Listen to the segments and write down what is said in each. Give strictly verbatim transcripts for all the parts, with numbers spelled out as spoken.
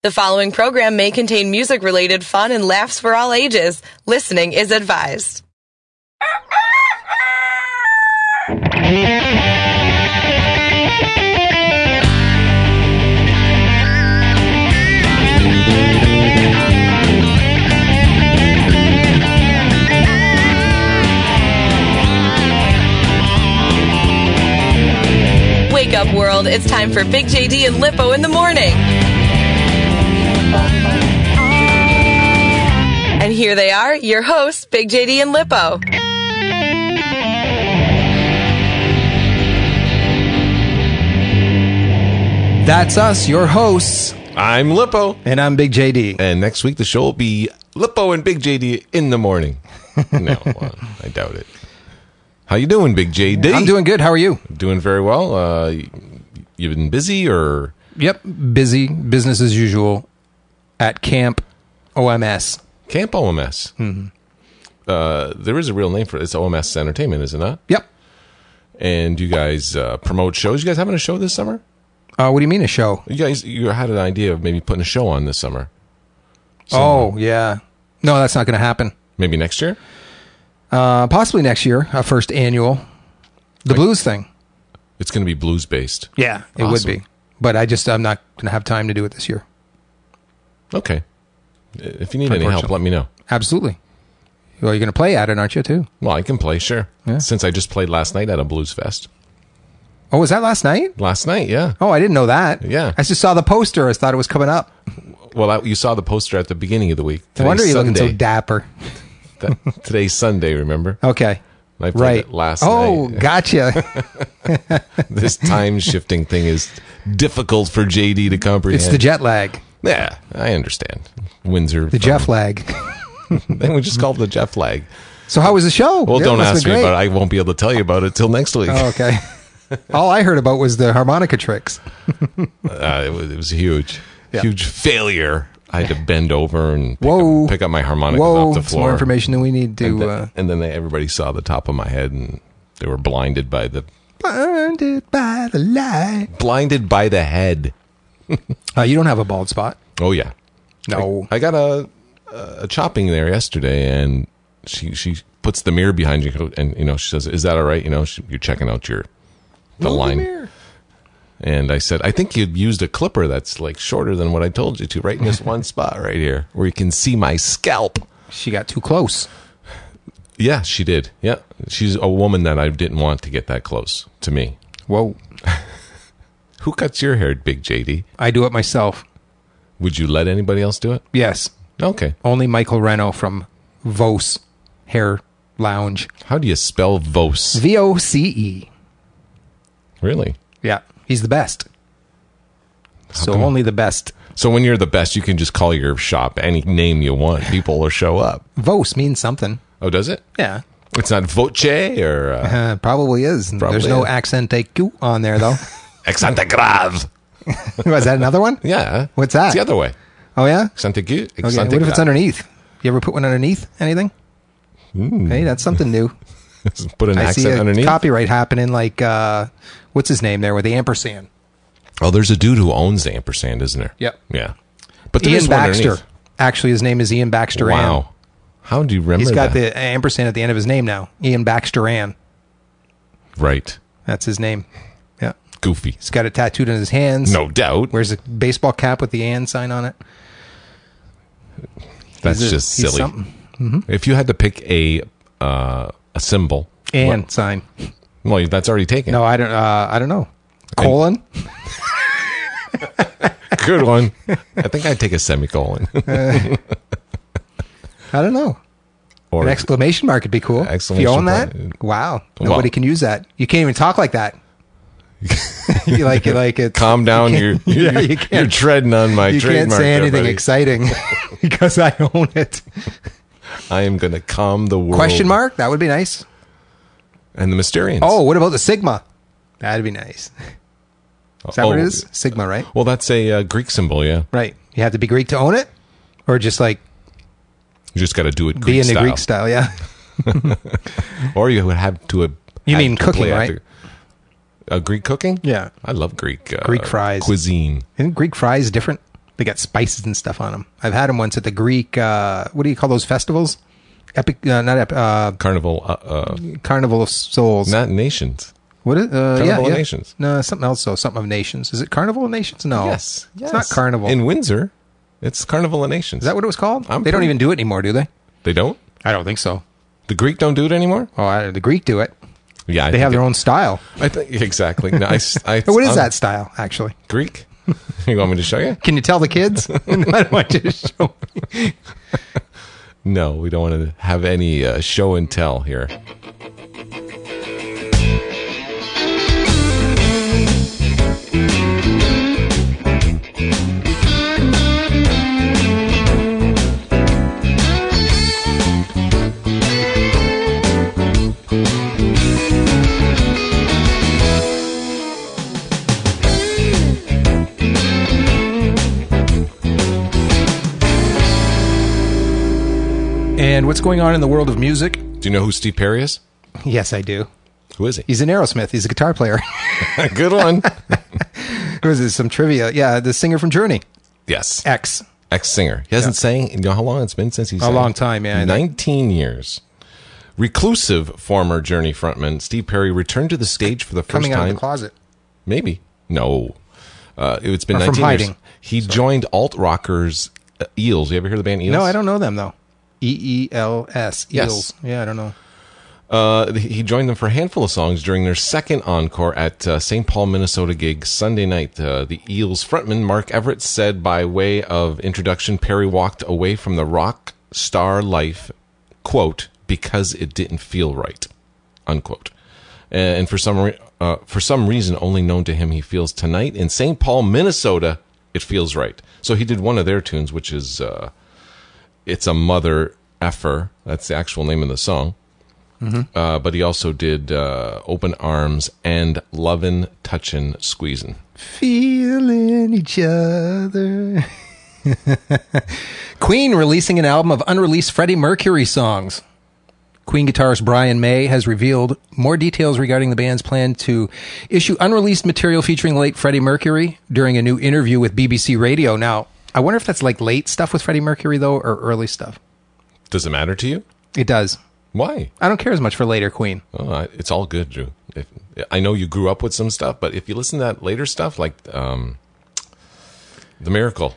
The following program may contain music-related fun and laughs for all ages. Listening is advised. Wake up, world. It's time for Big J D and Lippo in the morning. And here they are, your hosts, Big J D and Lippo. That's us, your hosts. I'm Lippo. And I'm Big J D. And next week the show will be Lippo and Big J D in the morning. No, well, I doubt it. How you doing, Big J D? I'm doing good. How are you? Doing very well. Uh, you been busy or? Yep, busy. Business as usual at Camp O M S. Camp O M S. Mm-hmm. Uh, there is a real name for it. It's O M S Entertainment, is it not? Yep. And you guys uh, promote shows. You guys having a show this summer? Uh, what do you mean a show? You guys, you had an idea of maybe putting a show on this summer. Oh, yeah. No, that's not going to happen. Maybe next year? Uh, possibly next year, our first annual. The Like, blues thing. It's going to be blues based. Yeah, it Awesome. would be. But I just, I'm not going to have time to do it this year. Okay. If you need any help, let me know. Absolutely. Well, you're going to play at it, aren't you, too? Well, I can play, sure. Yeah. Since I just played last night at a blues fest. Oh, was that last night? Last night, yeah. Oh, I didn't know that. Yeah. I just saw the poster. I thought it was coming up. Well, I, you saw the poster at the beginning of the week. No wonder Today's you're looking so Sunday. dapper. That- Today's Sunday, remember? Okay. I played Right. it last oh, night. gotcha. This time shifting thing is difficult for J D to comprehend. It's the jet lag. Yeah, I understand. Windsor. The Jeff lag. Then we just call it the Jeff lag. So how was the show? Well, Yeah, don't it must ask have me been about it. great. I won't be able to tell you about it till next week. Oh, okay. All I heard about was the harmonica tricks. Uh, it, was, it was huge. Yeah. Huge failure. I had to bend over and pick, Whoa. up, pick up my harmonica Whoa, off the it's floor. more information than we need and, to... then, Uh, and then they, everybody saw the top of my head and they were blinded by the blinded by the light. blinded by the head. Uh, you don't have a bald spot. Oh yeah. No. I, I got a a chopping there yesterday, and she she puts the mirror behind you, and you know she says, "Is that all right?" You know, she, you're checking out your the Look line. here. And I said, "I think you used a clipper that's like shorter than what I told you to, right in this one spot right here, where you can see my scalp." She got too close. Yeah, she did. Yeah, she's a woman that I didn't want to get that close to me. Whoa. Who cuts your hair, Big J D? I do it myself. Would you let anybody else do it? Yes. Okay. Only Michael Reno from Vos Hair Lounge. How do you spell Vos? V O C E. Really? Yeah. He's the best. So come- only the best. So when you're the best, you can just call your shop any name you want. People will show up. Vos means something. Oh, does it? Yeah. It's not voce or uh, Uh, probably is. Probably There's no is. accent Q on there, though. accent grave. Was that another one? Yeah. What's that? It's the other way. Oh, yeah? Accent aigu. Okay. accent What if it's grave. underneath? You ever put one underneath anything? Hey, that's something new. Put an I see accent a underneath. copyright happening like, uh, what's his name there with the ampersand? Oh, there's a dude who owns the ampersand, isn't there? Yep. Yeah. But there Ian is one Baxter. underneath. Actually, his name is Ian Baxter Ann. Wow. How do you remember He's got that? the ampersand at the end of his name now. Ian Baxter Ann. Right. That's his name. Yeah. Goofy. He's got it tattooed on his hands. No doubt. Wears a baseball cap with the Ann sign on it. That's He's a- just he's silly. something. If you had to pick a uh, a symbol, Ann what- sign. well, that's already taken. No, I don't. Uh, I don't know. Colon. Good one. I think I'd take a semicolon. I don't know. or An exclamation mark would be cool. If you Exclamation own that, point. wow. Well- Nobody can use that. You can't even talk like that. you like it like it's calm down. you You're, can't- you're, yeah, you can't- you're treading on my you trademark. can't say there, anything buddy. exciting because I own it. I am going to calm the world. Question mark? That would be nice. And the Mysterians. Oh, what about the Sigma? That'd be nice. Is that Oh, what it is? Sigma, right? Well, that's a uh, Greek symbol, yeah. Right. You have to be Greek to own it? Or just like You just got to do it Greek be in the style. Greek style, yeah. Or you would have to. Uh, You have mean to cooking, play right? after- Uh, Greek cooking? Yeah. I love Greek uh, Greek fries. cuisine. Isn't Greek fries different? They got spices and stuff on them. I've had them once at the Greek, uh, what do you call those festivals? Epic, uh, not Epic, uh, Carnival, uh, uh, Carnival of Souls. not Nations. What is, uh, Carnival yeah, of yeah. Nations. No, something else though. Something of Nations. Is it Carnival of Nations? No. Yes, yes. It's not Carnival. In Windsor, it's Carnival of Nations. Is that what it was called? I'm they don't pretty- even do it anymore, do they? They don't? I don't think so. The Greek don't do it anymore? Oh, I, the Greek do it. Yeah, I They think have their it- own style. I think exactly. No, I, I, But what is I'm that style, actually? Greek? You want me to show you? Can you tell the kids? I don't want you to show me. No, we don't want to have any uh, show and tell here. And what's going on in the world of music? Do you know who Steve Perry is? Yes, I do. Who is he? He's in Aerosmith. He's a guitar player. Good one. What is this? Some trivia. Yeah, the singer from Journey. Yes. X. Ex-singer. He hasn't sang. You know how long it's been since he's A sang? long time, yeah. nineteen years. Reclusive former Journey frontman Steve Perry returned to the stage for the first Coming out time. of the closet. Maybe. No. Uh, it's been Or from nineteen years. hiding. He joined alt rockers uh, Eels. You ever hear the band Eels? No, I don't know them, though. E E L S. Yes. Eels. Yeah, I don't know. Uh, he joined them for a handful of songs during their second encore at uh, Saint Paul, Minnesota gig Sunday night. Uh, the Eels frontman Mark Everett said by way of introduction, Perry walked away from the rock star life, quote, because it didn't feel right, unquote. And for some re- uh, for some reason only known to him, he feels tonight in Saint Paul, Minnesota, it feels right. So he did one of their tunes, which is uh, It's a Mother Effer. That's the actual name of the song. Mm-hmm. Uh, but he also did uh, Open Arms and Lovin', Touchin', Squeezin'. Feeling each other. Queen releasing an album of unreleased Freddie Mercury songs. Queen guitarist Brian May has revealed more details regarding the band's plan to issue unreleased material featuring late Freddie Mercury during a new interview with B B C Radio. Now, I wonder if that's like late stuff with Freddie Mercury, though, or early stuff. Does it matter to you? It does. Why? I don't care as much for later Queen. Oh, I, it's all good, Drew. If, I know you grew up with some stuff, but if you listen to that later stuff, like um, The Miracle,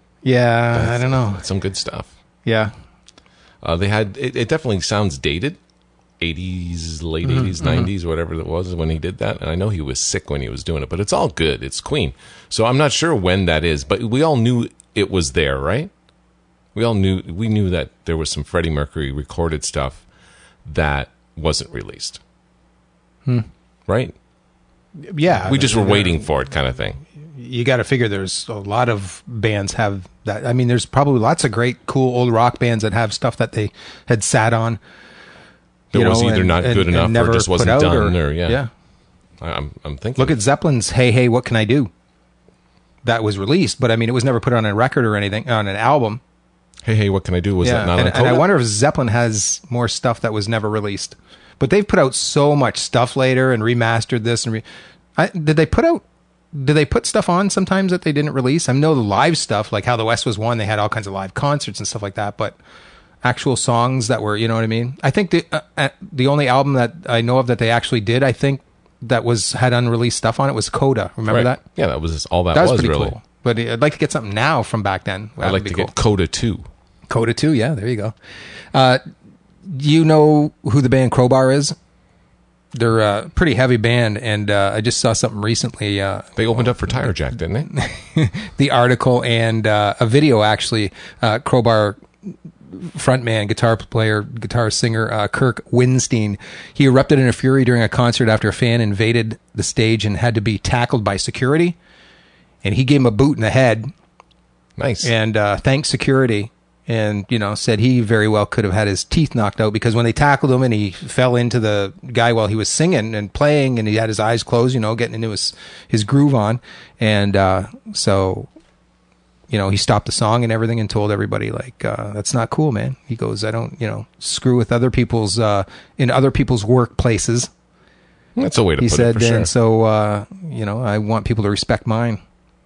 Yeah, I don't know. that's some good stuff. Yeah. Uh, they had it, it definitely sounds dated, eighties, late Mm-hmm, eighties, nineties, whatever it was when he did that. And I know he was sick when he was doing it, but it's all good. It's Queen, so I'm not sure when that is, but we all knew it was there, right? We all knew we knew that there was some Freddie Mercury recorded stuff that wasn't released, Hmm. right? Yeah. We just were waiting for it, kind of thing. You got to figure there's a lot of bands have that. I mean, there's probably lots of great, cool old rock bands that have stuff that they had sat on. It you was know, either and- not and- good and enough never or just put wasn't out, done, or, yeah. Yeah. I, I'm I'm thinking. Look at Zeppelin's "Hey Hey What Can I Do?" That was released, but I mean, it was never put on a record or anything on an album. Hey Hey, what can I do? Was yeah, that not and, on and I Coda? wonder if Zeppelin has more stuff that was never released. But they've put out so much stuff later and remastered this and re- I, did they put out? Did they put stuff on sometimes that they didn't release? I know the live stuff, like How the West Was Won. They had all kinds of live concerts and stuff like that. But actual songs that were, you know what I mean? I think the uh, uh, the only album that I know of that they actually did, I think that was had unreleased stuff on it was Coda. Remember Right. that? Yeah, that was all that, That was, was pretty really. cool. But I'd like to get something now from back then. I'd like to cool. get Coda two. Coda two, yeah, there you go. Uh, you know who the band Crowbar is? They're a pretty heavy band, and uh, I just saw something recently. Uh, They opened up for Tire Jack, didn't they? the article and uh, a video, actually. Uh, Crowbar frontman, guitar player, guitar singer uh, Kirk Winstein. He erupted in a fury during a concert after a fan invaded the stage and had to be tackled by security. And he gave him a boot in the head Nice. and uh, thanked security. And, you know, said he very well could have had his teeth knocked out because when they tackled him and he fell into the guy while he was singing and playing and he had his eyes closed, you know, getting into his, his groove on. And uh, so, you know, he stopped the song and everything and told everybody, like, uh, that's not cool, man. He goes, I don't, you know, screw with other people's, uh, in other people's workplaces. That's a way to He put said, it for sure. and so, uh, you know, I want people to respect mine.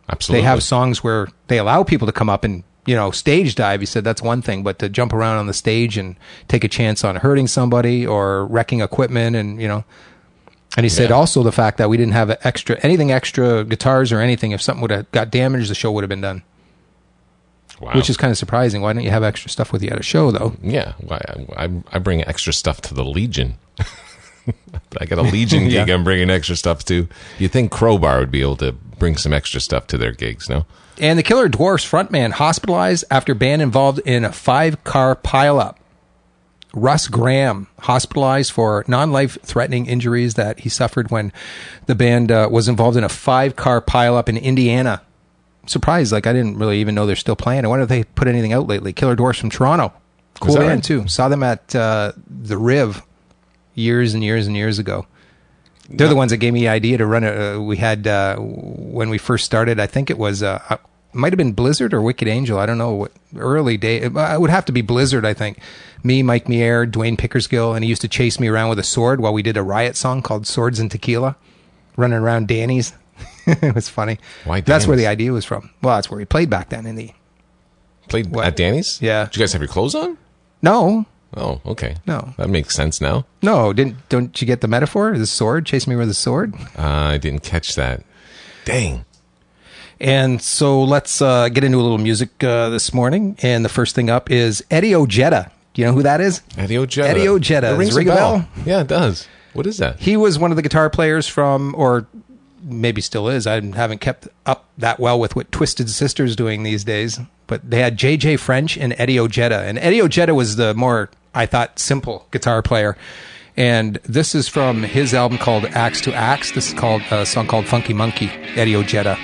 Absolutely. They have songs where they allow people to come up and, you know, stage dive. He said that's one thing, but to jump around on the stage and take a chance on hurting somebody or wrecking equipment and, you know. And he said Yeah. also the fact that we didn't have extra anything extra guitars or anything. If something would have got damaged, the show would have been done. Wow. Which is kind of surprising. Why don't you have extra stuff with you at a show, though? Yeah, well, I, I, I bring extra stuff to the Legion. I got a Legion gig Yeah. I'm bringing extra stuff to. You think Crowbar would be able to bring some extra stuff to their gigs, no? And the Killer Dwarfs frontman hospitalized after band involved in a five-car pileup. Russ Graham hospitalized for non-life-threatening injuries that he suffered when the band uh, was involved in a five-car pileup in Indiana. I'm surprised, like I didn't really even know they're still playing. I wonder if they put anything out lately. Killer Dwarfs from Toronto. Cool that band, right? too. Saw them at uh, the Riv years and years and years ago. They're the ones that gave me the idea to run a, uh, we had, uh, when we first started, I think it was, uh, uh, might have been Blizzard or Wicked Angel. I don't know what early day. It would have to be Blizzard, I think. Me, Mike Mier, Dwayne Pickersgill, and he used to chase me around with a sword while we did a Riot song called Swords and Tequila, running around Danny's. It was funny. Why That's where the Danny's? idea was from. Well, that's where we played back then in the... Played What? at Danny's? Yeah. Did you guys have your clothes on? No, Oh, okay. No. That makes sense now. no, didn't don't you get the metaphor? The sword, chase me with a sword. Uh, I didn't catch that. Dang. And so let's uh, get into a little music uh, this morning. And the first thing up is Eddie Ojeda. Do you know who that is? Eddie Ojeda. Eddie Ojeda. It rings Does a it ring a bell. bell? Yeah, it does. What is that? He was one of the guitar players from, or maybe still is. I haven't kept up that well with what Twisted Sister's doing these days. But they had J J French and Eddie Ojeda. And Eddie Ojeda was the more, I thought, simple guitar player. And this is from his album called Axe to Axe. This is called a song called Funky Monkey, Eddie Ojeda.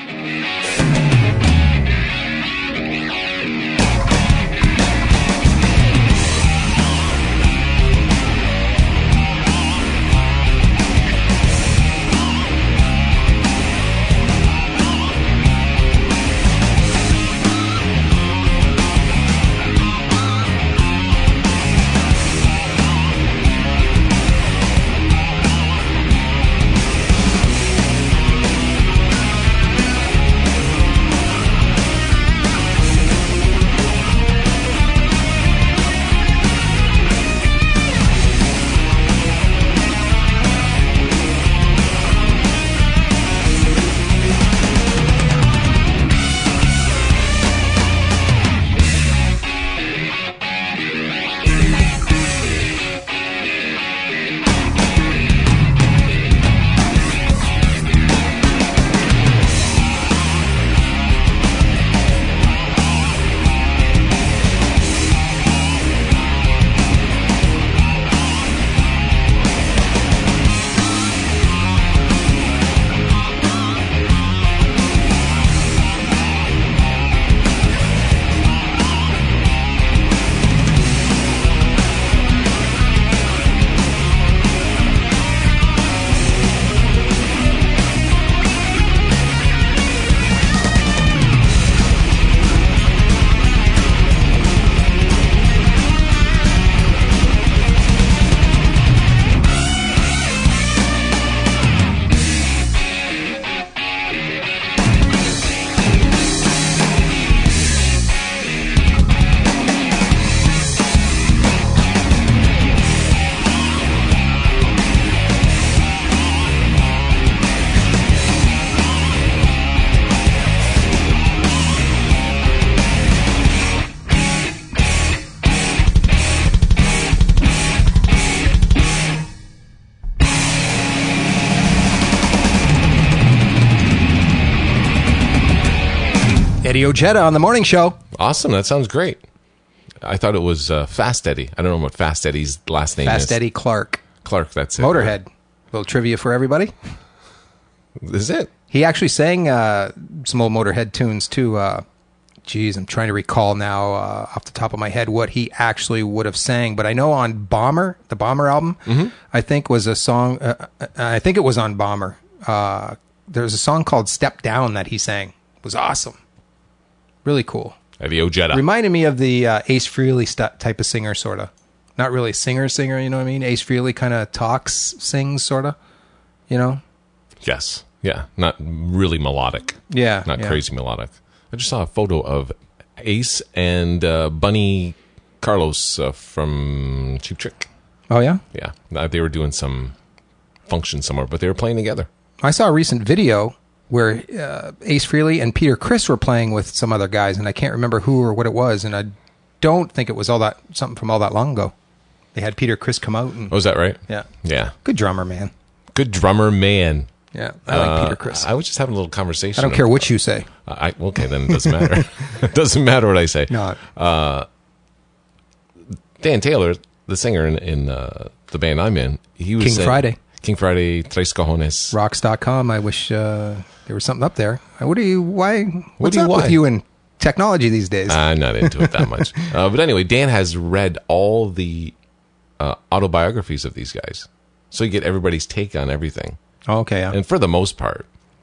Eddie Ojeda on the morning show. Awesome. That sounds great. I thought it was uh, Fast Eddie. I don't know what Fast Eddie's last name Fast is. Eddie Clark. Clark, that's it. Motorhead. A little trivia for everybody. This is it. He actually sang uh, some old Motorhead tunes too. Uh, geez, I'm trying to recall now uh, off the top of my head what he actually would have sang. But I know on Bomber, the Bomber album, Mm-hmm. I think was a song. Uh, I think it was on Bomber. Uh, there was a song called "Step Down" that he sang. It was awesome. Really cool. Eddie Ojeda. Reminded me of the uh, Ace Frehley st- type of singer, sort of. Not really singer, singer, you know what I mean? Ace Frehley kind of talks, sings, sort of, you know? Yes. Yeah, not really melodic. Yeah, Not yeah. crazy melodic. I just saw a photo of Ace and uh, Bunny Carlos uh, from Cheap Trick. Oh, yeah? Yeah, uh, they were doing some function somewhere, but they were playing together. I saw a recent video where uh, Ace Frehley and Peter Criss were playing with some other guys, and I can't remember who or what it was, and I don't think it was all that something from all that long ago. They had Peter Criss come out. And, Oh, is that right? yeah. Yeah. Good drummer, man. Good drummer, man. Yeah, I like Uh, Peter Criss. I was just having a little conversation. I don't care what you say. I, okay, then it doesn't matter. It doesn't matter what I say. No. Dan Taylor, the singer in, in uh, the band I'm in, he was King saying- Friday. King Friday, Tres Cajones. Rocks dot com. I wish uh, there was something up there. What do you, why, what's do you- up why? with you and technology these days? I'm not into it that much. Uh, but anyway, Dan has read all the uh, autobiographies of these guys. So you get everybody's take on everything. oh, okay, yeah. And for the most part,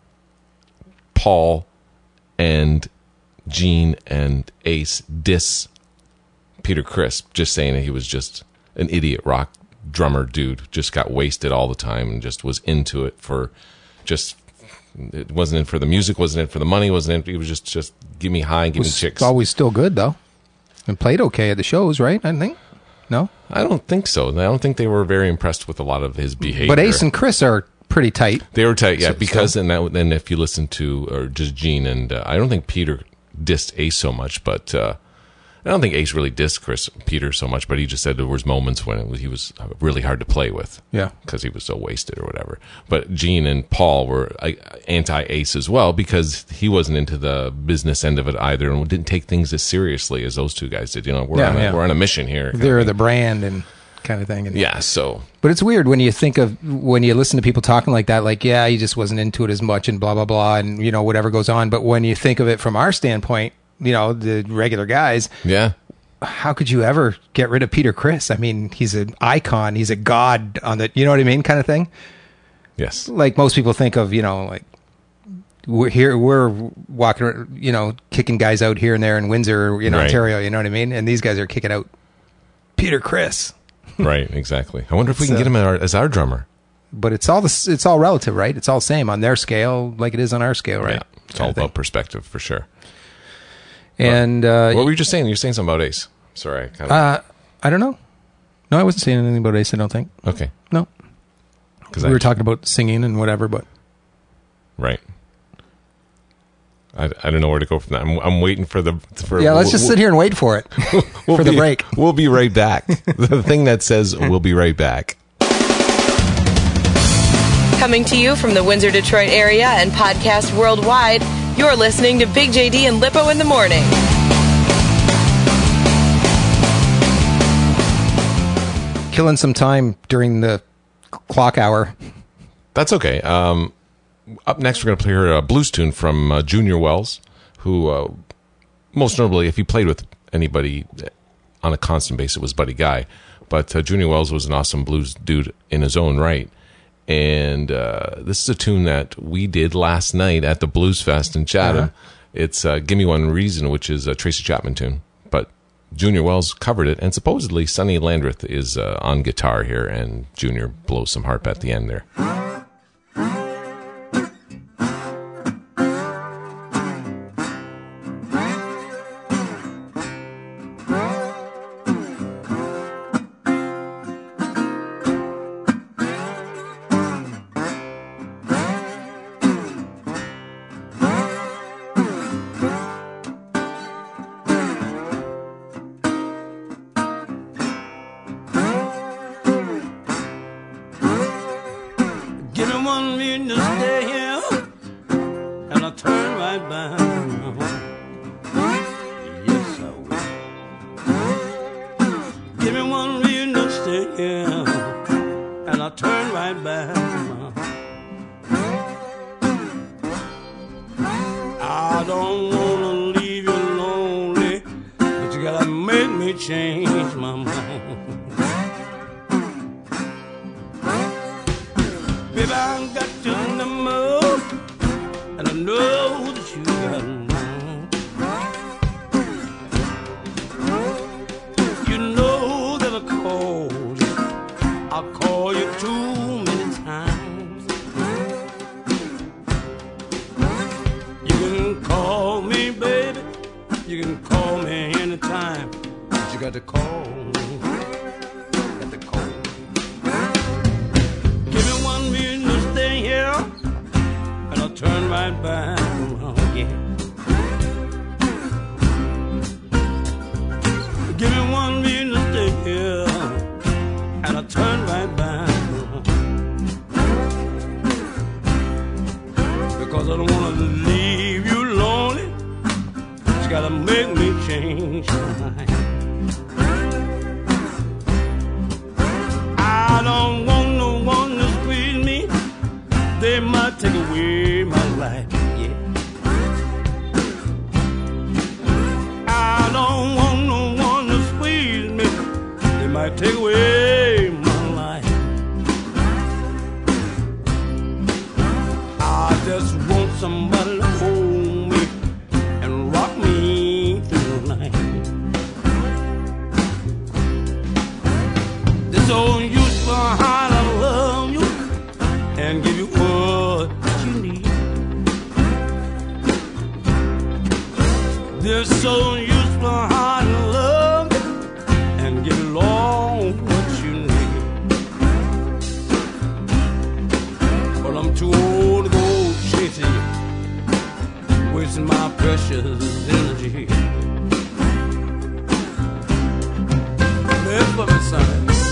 Paul and Gene and Ace diss Peter Criss, just saying that he was just an idiot rock drummer dude, just got wasted all the time and just was into it for just, it wasn't in for the music, wasn't in for the money, wasn't in, he was just, just give me high, give me was chicks. always still good, though. And played okay at the shows, right? I think. No? I don't think so. I don't think they were very impressed with a lot of his behavior. But Ace and Chris are pretty tight. They were tight, yeah, So- because so- and that then if you listen to or just Gene and uh, I don't think Peter dissed Ace so much, but uh, I don't think Ace really dissed Chris Peter so much, but he just said there was moments when it was, he was really hard to play with, Yeah. because he was so wasted or whatever. But Gene and Paul were uh, anti-Ace as well because he wasn't into the business end of it either and didn't take things as seriously as those two guys did. You know, we're Yeah, on a, yeah. we're on a mission here. kind of They're thing. the brand and kind of thing. And, yeah. So But it's weird when you think of, when you listen to people talking like that, like, yeah, he just wasn't into it as much and blah, blah, blah, and, you know, whatever goes on. But when you think of it from our standpoint, you know, the regular guys, yeah. how could you ever get rid of Peter Criss? I mean, he's an icon. He's a god on the, you know what I mean, kind of thing. Yes. Like most people think of, you know, like we're here, we're walking, you know, kicking guys out here and there in Windsor, you know, Right. Ontario, you know what I mean? And these guys are kicking out Peter Criss. Right, exactly. I wonder if we can So- get him as our, as our drummer. But it's all this, it's all relative, right? It's all same on their scale, like it is on our scale, right? Yeah, it's all about perspective for sure. And uh, What were you just saying? You were saying something about Ace. Sorry, I kind of. uh, I don't know. No, I wasn't saying anything about Ace. I don't think. okay, No, because we were talking about singing and whatever. But right. I, I don't know where to go from that. I'm, I'm waiting for the for. yeah, let's just sit here and wait for it we'll for the be- break. We'll be right back. The thing that says we'll be right back. Coming to you from the Windsor, Detroit area and podcast worldwide, you're listening to Big J D and Lippo in the Morning. Killing some time during the clock hour. That's okay. Um, up next, we're going to play her a blues tune from uh, Junior Wells, who, uh, most notably, if he played with anybody on a constant basis, it was Buddy Guy. But uh, Junior Wells was an awesome blues dude in his own right. And uh, this is a tune that we did last night at the Blues Fest in Chatham. Uh-huh. It's uh, Gimme One Reason, which is a Tracy Chapman tune. But Junior Wells covered it, and supposedly Sonny Landreth is uh, on guitar here, and Junior blows some harp at the end there. Give me one reason to stay here, and I'll turn right back. Yes, I will. Give me one reason to stay here, and I'll turn right back. I don't wanna leave you lonely, but you gotta make me change my mind. Baby, I got your number, and I know that you got mine. You know that I called you, I call you too many times. me anytime. But you got to call. Got to call. Give me one reason to stay here, and I'll turn right back around again. Give me one reason to stay here, and I'll turn right back around. Because I don't want to leave you lonely. You gotta make me change my mind. I don't want no one to squeeze me. They might take away my life, yeah. I don't want no one to squeeze me. They might take away my life. I just want somebody to hold me and rock me through the night. There's no use for how I love you and give you what you need. There's so use for how I love you and give you all what you need. But I'm too old to go chasing you, wasting my precious energy. Live for me, son.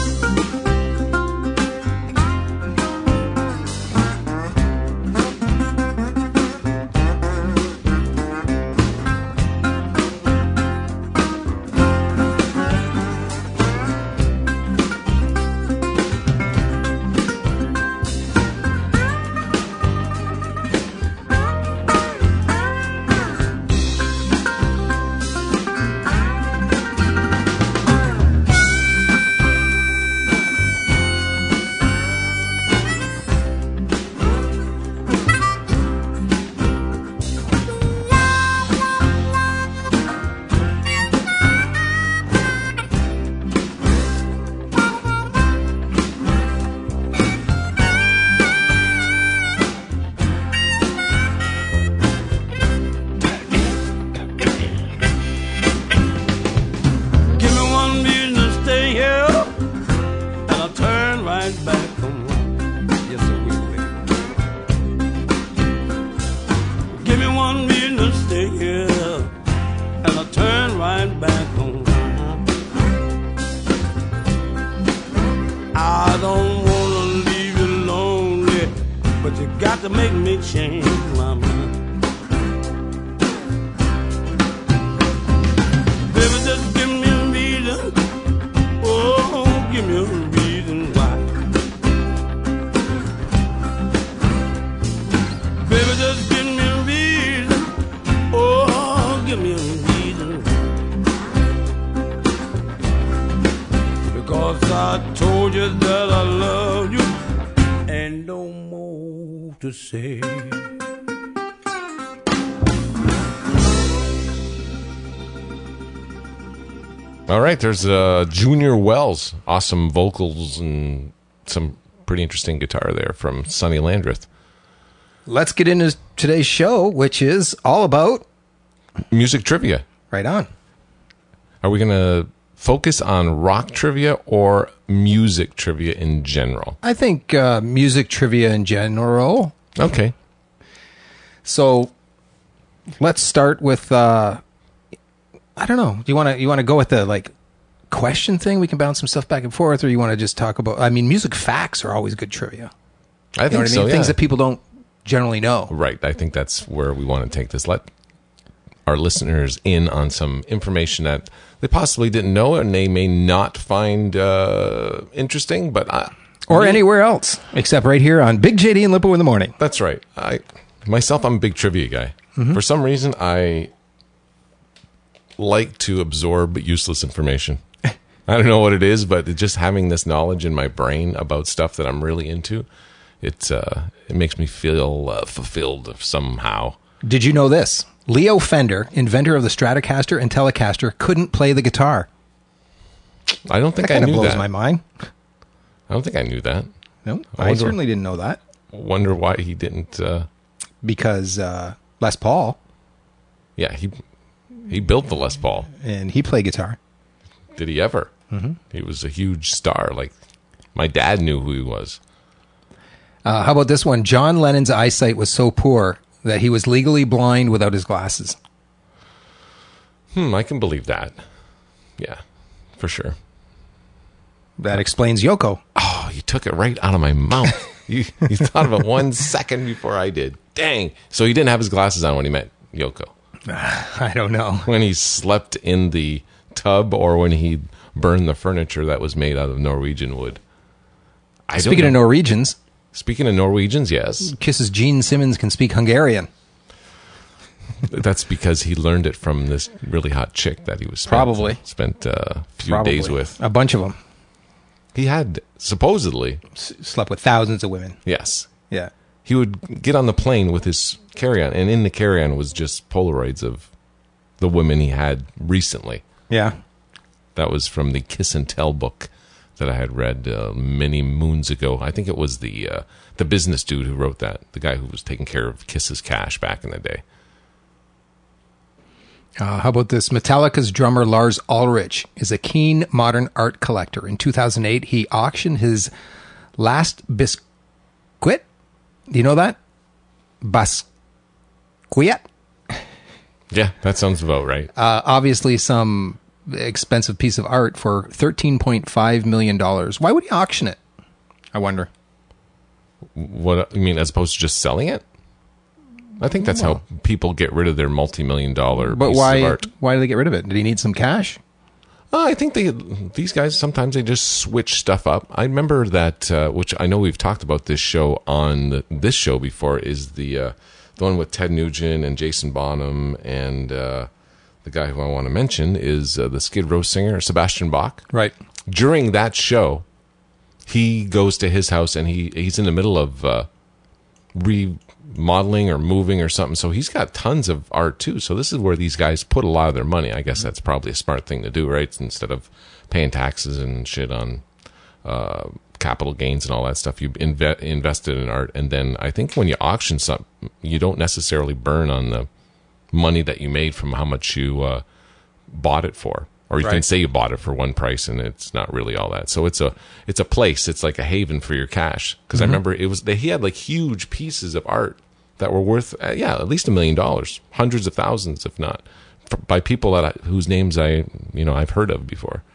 To make me change my mind. Baby, just give me a reason. Oh, give me a reason why. Baby, just give me a reason. Oh, give me a reason. Because I told you that I love you and no more to say. All right, there's uh, Junior Wells. Awesome vocals and some pretty interesting guitar there from Sonny Landreth. Let's get into today's show, which is all about music trivia. Right on. Are we going to focus on rock trivia or music trivia in general? I think uh, music trivia in general. Okay. So let's start with uh, I don't know. Do you want to you want to go with the like question thing? We can bounce some stuff back and forth, or you want to just talk about? I mean, music facts are always good trivia. I think you know what so. I mean? Yeah. Things that people don't generally know. Right. I think that's where we want to take this. Let our listeners in on some information that they possibly didn't know and they may not find uh, interesting, but I, or me, anywhere else except right here on Big J D and Lippo in the morning. That's right. I myself, I'm a big trivia guy. Mm-hmm. For some reason, I like to absorb useless information. I don't know what it is, but just having this knowledge in my brain about stuff that I'm really into, it's uh, it makes me feel uh, fulfilled somehow. Did you know this? Leo Fender, inventor of the Stratocaster and Telecaster, couldn't play the guitar. I don't think that I knew that. That kind of blows my mind. I don't think I knew that. No, I, I wonder, certainly didn't know that. Wonder why he didn't. Uh, because uh, Les Paul. Yeah, he He built the Les Paul. And he played guitar. Did he ever? Mm-hmm. He was a huge star. Like, my dad knew who he was. Uh, how about this one? John Lennon's eyesight was so poor that he was legally blind without his glasses. Hmm, I can believe that. Yeah, for sure. That explains Yoko. Oh, you took it right out of my mouth. you, you thought of it one second before I did. Dang. So he didn't have his glasses on when he met Yoko. I don't know. When he slept in the tub or when he burned the furniture that was made out of Norwegian wood. I Speaking don't of know. Norwegians. Speaking of Norwegians, yes. Kisses Gene Simmons can speak Hungarian. That's because he learned it from this really hot chick that he was spent, Probably. spent uh, a few Probably. days with. A bunch of them. He had, supposedly, S- slept with thousands of women. yes. Yeah. He would get on the plane with his carry-on, and in the carry-on was just Polaroids of the women he had recently. Yeah. That was from the Kiss and Tell book that I had read uh, many moons ago. I think it was the uh, the business dude who wrote that, the guy who was taking care of Kiss's cash back in the day. Uh, how about this? Metallica's drummer Lars Ulrich is a keen modern art collector. In two thousand eight, he auctioned his last biscuit. Do you know that? Basquiat? Yeah, that sounds about right. Uh, obviously some expensive piece of art for thirteen point five million dollars. Why would he auction it? I wonder. What you mean, as opposed to just selling it? I think that's how people get rid of their multi-million dollar But pieces why, of art. why did they get rid of it? Did he need some cash? Uh, I think they these guys sometimes they just switch stuff up. I remember that, uh, which I know we've talked about this show on the, this show before, is the uh, the one with Ted Nugent and Jason Bonham, and uh, the guy who I want to mention is uh, the Skid Row singer Sebastian Bach. Right. During that show, he goes to his house and he he's in the middle of uh, remodeling or moving or something. So he's got tons of art too. So this is where these guys put a lot of their money. I guess that's probably a smart thing to do, right? Instead of paying taxes and shit on uh, capital gains and all that stuff, you inve- invested in art. And then I think when you auction something, you don't necessarily burn on the money that you made from how much you uh, bought it for. Or you Right. can say you bought it for one price and it's not really all that. So it's a it's a place. It's like a haven for your cash. Because I remember it was they, he had like huge pieces of art that were worth uh, yeah at least a million dollars, hundreds of thousands if not, for, by people that I, whose names I you know I've heard of before.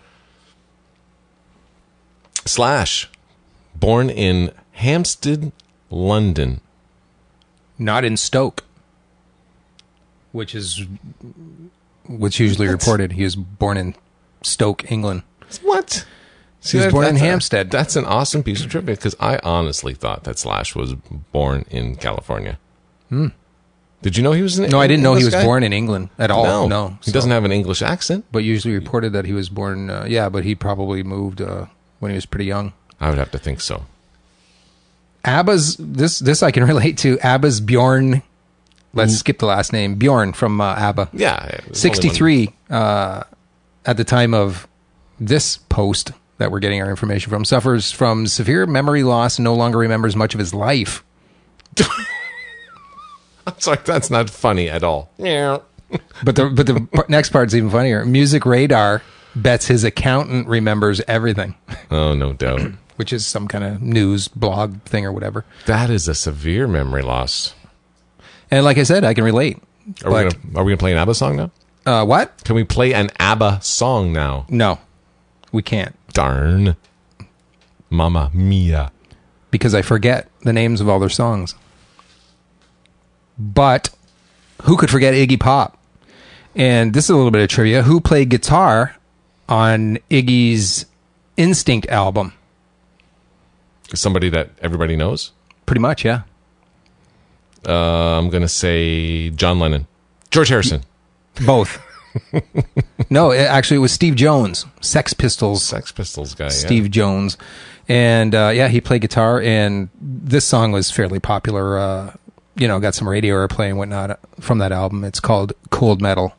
Slash, born in Hampstead, London. Not in Stoke, which is what's usually reported. He was born in Stoke, England. What? He was that- born in that's a- Hampstead. That's an awesome piece of trivia because I honestly thought that Slash was born in California. Hmm. Did you know he was in No, I didn't know he English was guy? born in England at all. No, No, he so- doesn't have an English accent. But usually reported that he was born. Uh, yeah, but he probably moved uh, when he was pretty young. I would have to think so. ABBA's this this I can relate to. ABBA's Bjorn. Let's skip the last name. Bjorn from uh, ABBA. Yeah, there's only sixty-three uh, at the time of this post that we're getting our information from, suffers from severe memory loss and no longer remembers much of his life. one. I'm sorry, that's not funny at all. Yeah. But the but the p- next part's even funnier. Music Radar bets his accountant remembers everything, Oh, no doubt. which is some kind of news blog thing or whatever. That is a severe memory loss. And like I said, I can relate. Are we But, gonna, are we gonna play an ABBA song now? uh, what? Can we play an ABBA song now? No, we can't Darn. Mamma mia. because I forget the names of all their songs. But who could forget Iggy Pop? And this is a little bit of trivia. Who played guitar on Iggy's Instinct album? Somebody that everybody knows? Pretty much, yeah. Uh, I'm gonna say John Lennon. George Harrison. Both. No, it, actually, it was Steve Jones, Sex Pistols. Sex Pistols guy. Steve yeah. Jones. And uh, yeah, he played guitar, and this song was fairly popular. Uh, you know, got some radio airplay and whatnot from that album. It's called Cold Metal.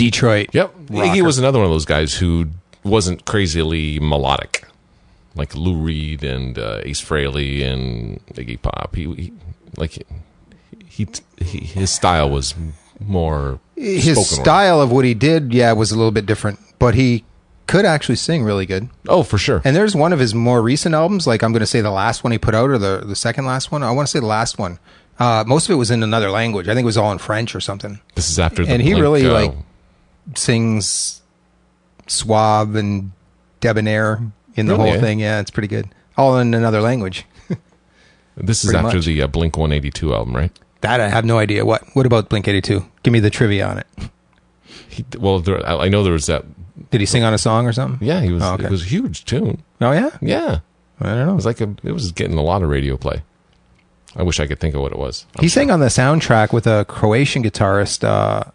Detroit. Yep. rocker. Iggy was another one of those guys who wasn't crazily melodic, like Lou Reed and uh, Ace Frehley and Iggy Pop. He, he like he, he his style was more His spoken style of what he did, yeah, was a little bit different, but he could actually sing really good. word. Oh, for sure. And there's one of his more recent albums, like I'm going to say the last one he put out or the, the second last one. I want to say the last one. Uh, most of it was in another language. I think it was all in French or something. This is after the And he Blink, really, uh, like, sings suave and debonair in the Really, whole eh? thing. Yeah, it's pretty good. All in another language. this is pretty after much. the uh, Blink one eighty-two album, right? That I have no idea. What What about Blink eighty-two? Give me the trivia on it. He, well, there, I I know there was that. Did he sing on a song or something? Yeah, he was. Oh, okay. It was a huge tune. Oh, yeah? Yeah, I don't know. it was like a. It was getting a lot of radio play. I wish I could think of what it was. I'm He sang on the soundtrack with a Croatian guitarist uh,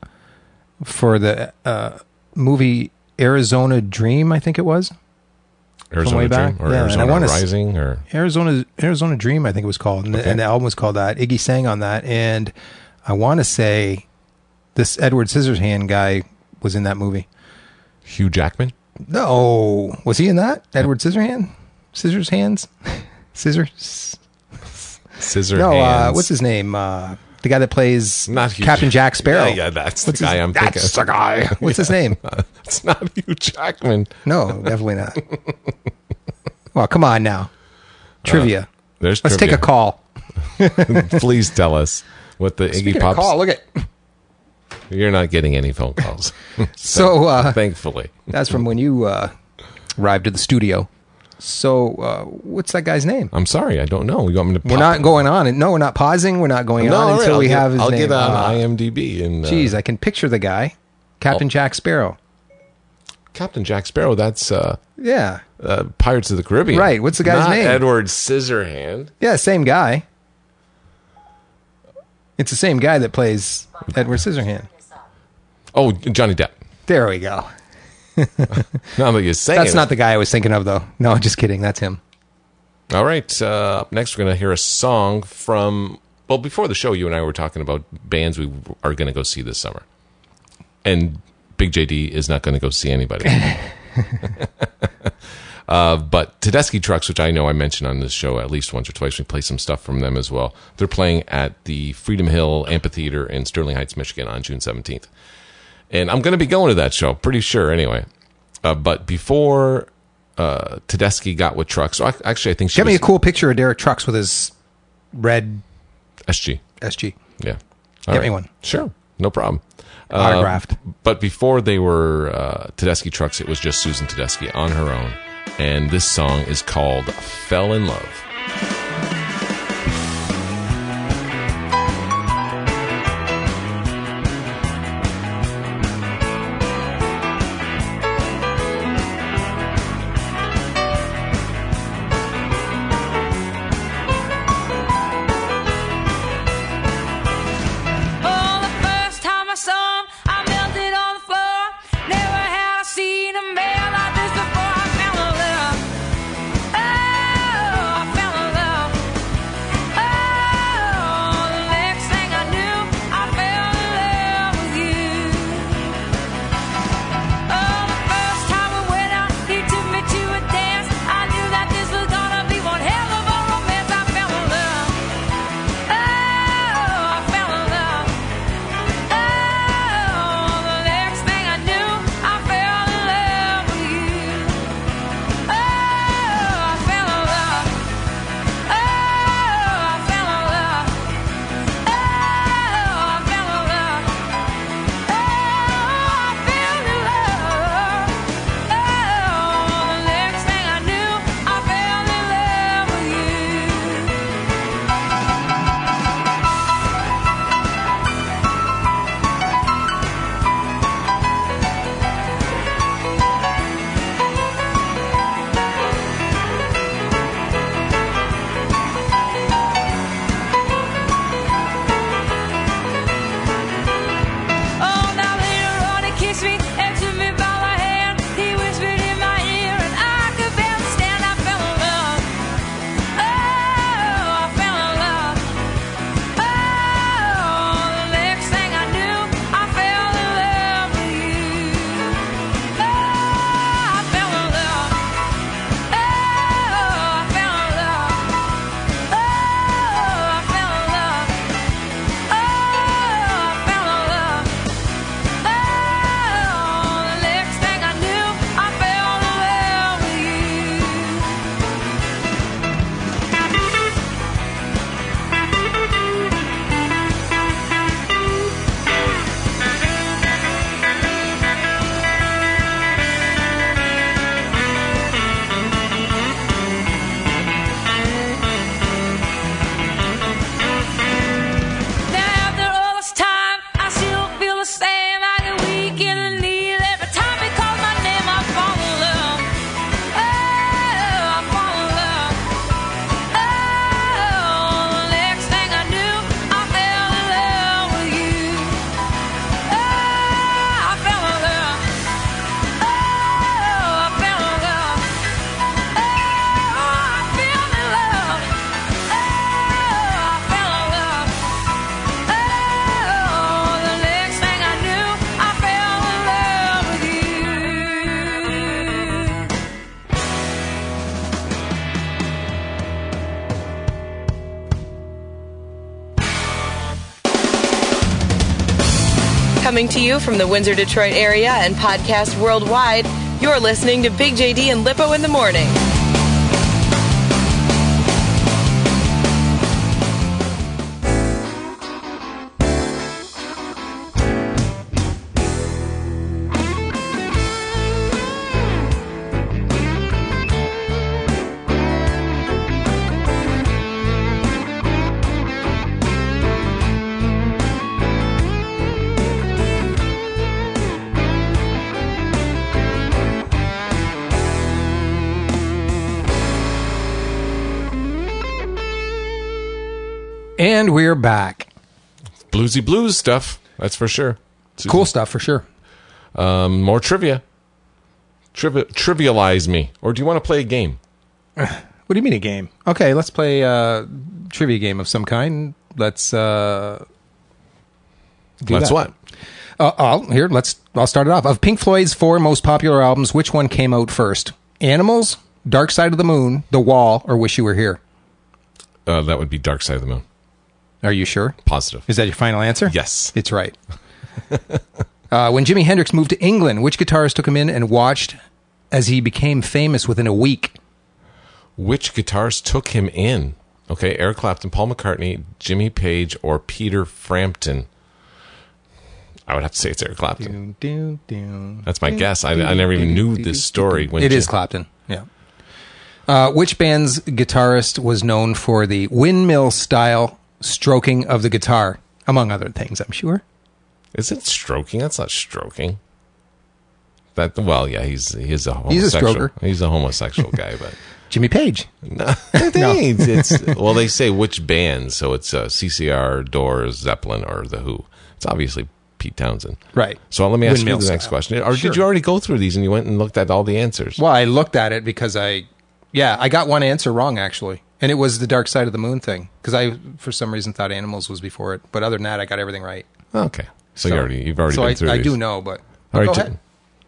for the uh, movie Arizona Dream, I think it was. Arizona way Dream back. or Yeah, and I Arizona wanna s- Rising or Arizona Arizona Dream, I think it was called, and, the, Okay. and the album was called that. Iggy sang on that, and I want to say this Edward Scissorhand guy was in that movie. Hugh Jackman. No, was he in that? Edward Scissorhand, Scissors Hands, Scissors. Scissor No, uh, hands. what's his name? Uh, the guy that plays Not Hugh Captain Jack Sparrow. Yeah, yeah, that's What's the guy his, I'm that's thinking. the guy. What's his name? It's not Hugh Jackman. No, definitely not. Well, come on now. Trivia. There's Let's trivia. take a call. Please tell us what the Speaking Iggy of Pop. call, look at. You're not getting any phone calls. So uh, Thankfully. that's from when you uh, arrived at the studio. So uh, what's that guy's name? I'm sorry, I don't know. You want me to? We're pop- not going on. No, we're not pausing. We're not going No, on all right, until I'll we get, have his I'll name. get on Uh, IMDb and. Uh, Geez, I can picture the guy, Captain Oh. Jack Sparrow. Captain Jack Sparrow. That's uh, Yeah, uh, Pirates of the Caribbean. Right, what's the guy's Not name? Edward Scissorhand. yeah, same guy. It's the same guy that plays Edward Scissorhand. Oh, Johnny Depp. There we go. Now that you're saying That's it. not the guy I was thinking of, though. No, just kidding. That's him. All right. Uh, up next, we're going to hear a song from. Well, before the show, you and I were talking about bands we are going to go see this summer, and Big J D is not going to go see anybody. uh, but Tedeschi Trucks, which I know I mentioned on this show at least once or twice, we play some stuff from them as well. They're playing at the Freedom Hill Amphitheater in Sterling Heights, Michigan, on June seventeenth, and I'm going to be going to that show, pretty sure anyway. Uh, but before. Uh, Tedeschi got with Trucks. So I, actually, I think she Get me was a cool picture of Derek Trucks with his red S G. S G. Yeah. Get me one. Sure. No problem. Autographed. Uh, but before they were uh, Tedeschi Trucks, it was just Susan Tedeschi on her own. And this song is called Fell in Love. Oh, the first time I saw him, I melted on the floor. Never had I seen a man like this before. I fell in love. Oh, I fell Coming to you from the Windsor, Detroit area and podcast worldwide, you're listening to Big J D and Lippo in the Morning. And we're back. Bluesy blues stuff, that's for sure. Susan. Cool stuff for sure. Um, more trivia. Trivi- trivialize me. Or do you want to play a game? What do you mean a game? Okay, let's play a trivia game of some kind. Let's uh do Let's that. what? Uh, I'll, here, let's. I'll start it off. Of Pink Floyd's four most popular albums, which one came out first? Animals, Dark Side of the Moon, The Wall, or Wish You Were Here? Uh, that would be Dark Side of the Moon. Are you sure? Positive. Is that your final answer? Yes. It's right. uh, when Jimi Hendrix moved to England, which guitarist took him in and watched as he became famous within a week? Which guitarist took him in? Okay, Eric Clapton, Paul McCartney, Jimmy Page, or Peter Frampton? I would have to say it's Eric Clapton. Do, do, do. That's my guess. I, I never even knew this story. When It Jim- is Clapton, yeah. Uh, which band's guitarist was known for the windmill-style stroking of the guitar, among other things, I'm sure? Is it stroking? That's not stroking. That well, yeah, he's he's a homosexual. He's a stroker. He's a homosexual guy, but Jimmy Page. no, it ain't. It's well, they say which band, so it's uh, C C R, Doors, Zeppelin, or The Who. It's obviously Pete Townsend, Right. So let me ask Windmill you the next style. question. Or Sure. did you already go through these and you went and looked at all the answers? Well, I looked at it because I, yeah, I got one answer wrong, actually. And it was the Dark Side of the Moon thing. Because I, for some reason, thought Animals was before it. But other than that, I got everything right. Okay, so, you already you've already so been I, through I these. do know, but All right, go J- ahead.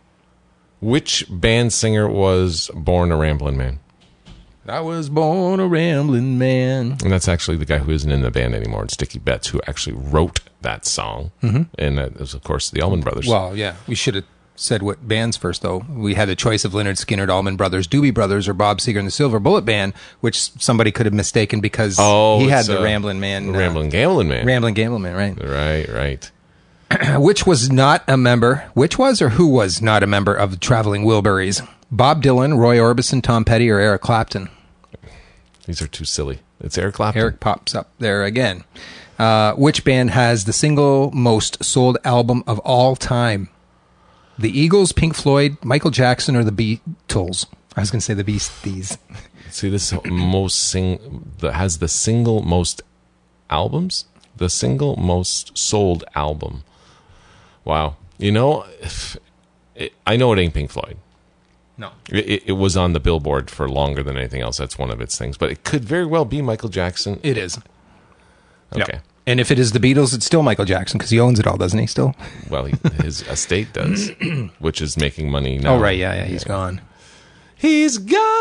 Which band singer was Born a Ramblin' Man? I was born a rambling man. And that's actually the guy who isn't in the band anymore. It's Dickie Betts, who actually wrote that song. Mm-hmm. And that was, of course, the Allman Brothers. Well, yeah, we should have said what bands first, though. We had the choice of Leonard Skinner, Allman Brothers, Doobie Brothers, or Bob Seger and the Silver Bullet Band, which somebody could have mistaken because oh, he had it's, the uh, Ramblin' Man. Ramblin' Gamblin' Man. Ramblin' Gambling Man, right. Right, right. Which was not a member, which was or who was not a member of the Traveling Wilburys? Bob Dylan, Roy Orbison, Tom Petty, or Eric Clapton? These are too silly. It's Eric Clapton. Eric pops up there again. Uh, which band has the single most sold album of all time? The Eagles, Pink Floyd, Michael Jackson, or the Beatles? I was going to say the Beasties. See, this most sing that has the single most albums, the single most sold album. Wow. You know, if it, I know it ain't Pink Floyd. No. It, it was on the Billboard for longer than anything else. That's one of its things. But it could very well be Michael Jackson. It is. Okay. Yep. And if it is the Beatles, it's still Michael Jackson because he owns it all, doesn't he, still? Well, he, his estate does, which is making money now. Oh, right. Yeah, yeah. He's gone. He's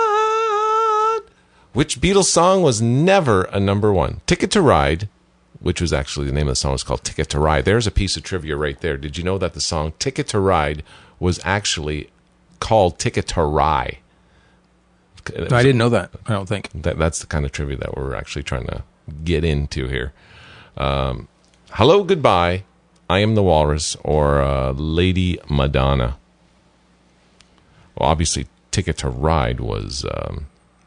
gone. Which Beatles song was never a number one? Ticket to Ride, which was actually the name of the song, was called Ticket to Ride. There's a piece of trivia right there. Did you know that the song Ticket to Ride was actually called Ticket to Rye? I didn't know that, I don't think. That, that's the kind of trivia that we're actually trying to get into here. Um, Hello, Goodbye, I Am the Walrus, or uh, Lady Madonna. Well, obviously, Ticket to Ride was um,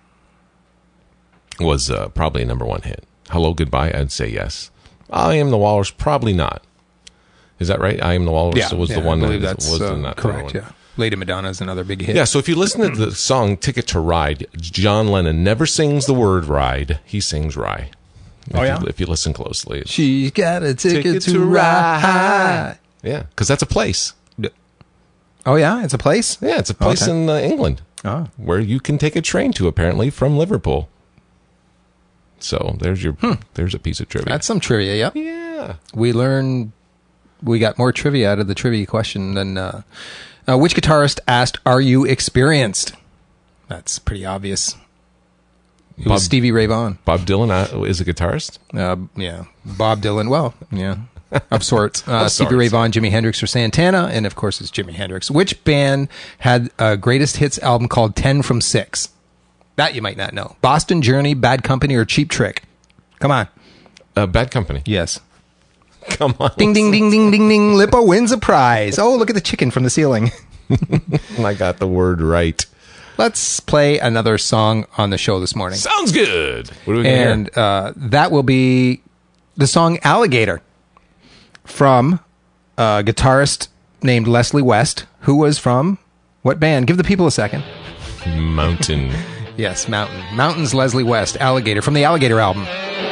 was uh, probably a number one hit. Hello, Goodbye, I'd say yes. I Am the Walrus, probably not. Is that right? I Am the Walrus Yeah, was yeah, the one I believe that that's was uh, not correct, one. yeah. Lady Madonna is another big hit. Yeah, so if you listen to the song Ticket to Ride, John Lennon never sings the word ride. He sings rye. If Oh, yeah? You, if you listen closely. It's She's got a ticket, Ticket to, to ride. Yeah, because that's a place. Oh, yeah? It's a place? Yeah, it's a place Okay. in uh, England Oh. where you can take a train to, apparently, from Liverpool. So there's your there's a piece of trivia. That's some trivia, yep. yeah. We learned, we got more trivia out of the trivia question than, uh, uh, which guitarist asked, are you experienced? That's pretty obvious. It Bob- was Stevie Ray Vaughan. Bob Dylan uh, is a guitarist. Uh, yeah. Bob Dylan, well, yeah. of sorts. Uh, Of Stevie sorts. Ray Vaughan, Jimi Hendrix, or Santana, and of course it's Jimi Hendrix. Which band had a greatest hits album called ten from six? That you might not know. Boston Journey, Bad Company, or Cheap Trick? Come on. Uh, Bad Company. Yes. Come on. Ding, ding, ding, ding, ding, ding. Lippo wins a prize. Oh, look at the chicken from the ceiling. I got the word right. Let's play another song on the show this morning. Sounds good. What are we going to hear? And uh, that will be the song Alligator from a guitarist named Leslie West, who was from what band? Give the people a second. Mountain. Yes, Mountain. Mountain's Leslie West, Alligator, from the Alligator album.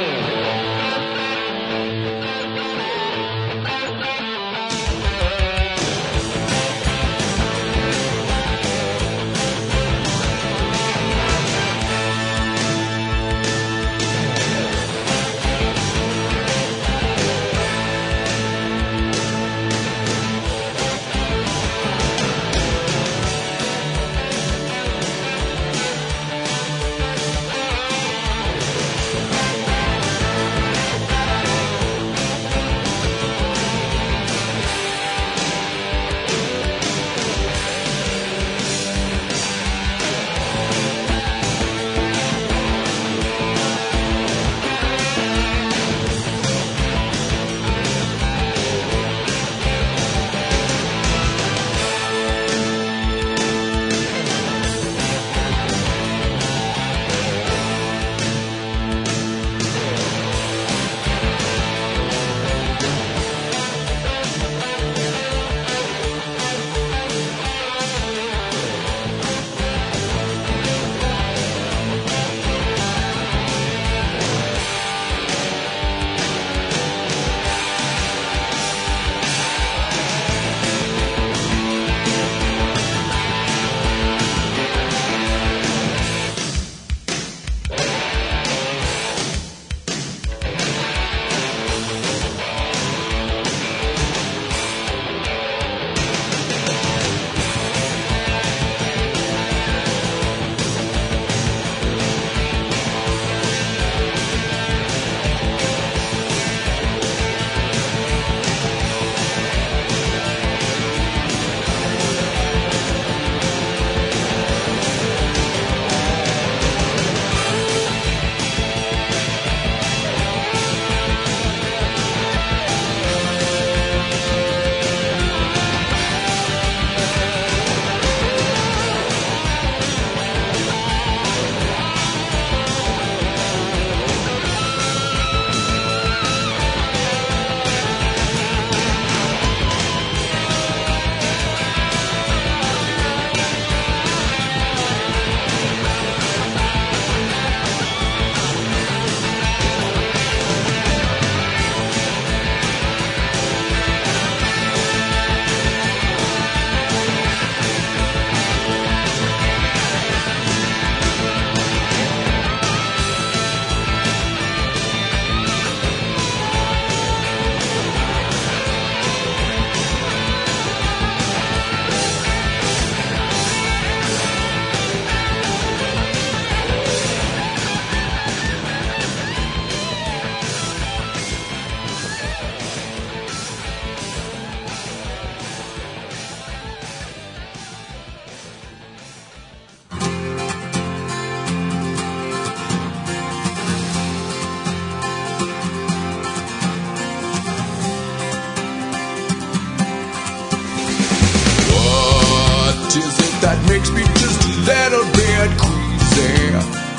that makes me just a little bit queasy.